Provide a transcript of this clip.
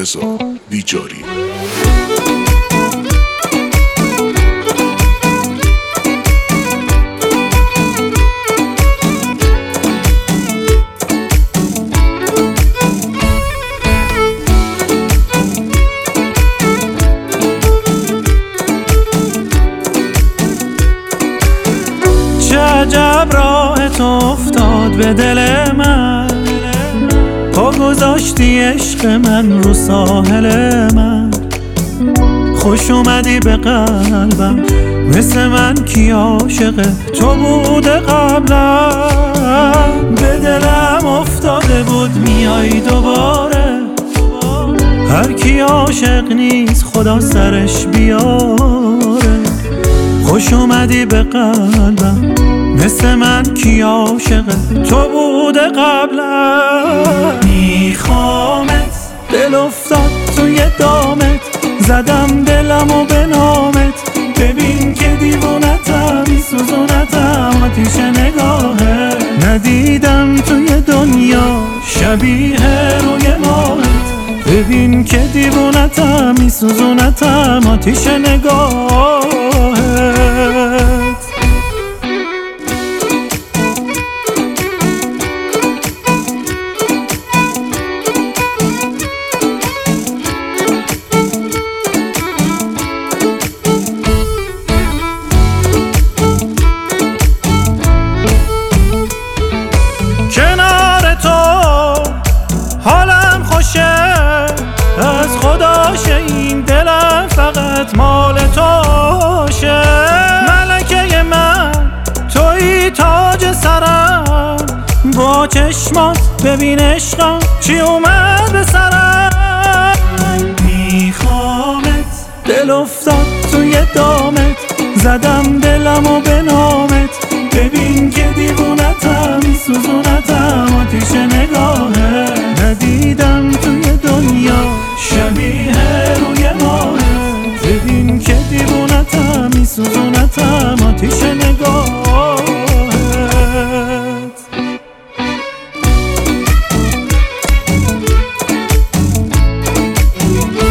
رضا بیجاری. عجب راهت افتاد به دل من، پا گذاشتی عشق من رو ساحل من. خوش اومدی به قلبم، مثل من کی عاشق تو بوده قبلا. به دلم افتاده بود میای دوباره، هر کی عاشق نیست خدا سرش بیاره. خوش اومدی به قلبم، مثل من کی عاشق تو بوده قبلا. میخوامت، دل افتاد توی دامت، زدم دلمو به نامت. ببین که دیوونتم، میسوزونتم آتیش نگاهه. ندیدم توی دنیا شبیه روی ماهت. ببین که دیوونتم، میسوزونتم آتیش نگاهت. کنار تو حالم خوشه، از خداشه این دلم فقط مال توشه. ملکه من توی تاج سرم، با چشمات ببین عشقم چی اومد به سرم. میخوامت، دل افتاد توی دامت، زدم دلمو به نامت. ببین که دیوونتم، میسوزونتم آتیش نگاهت.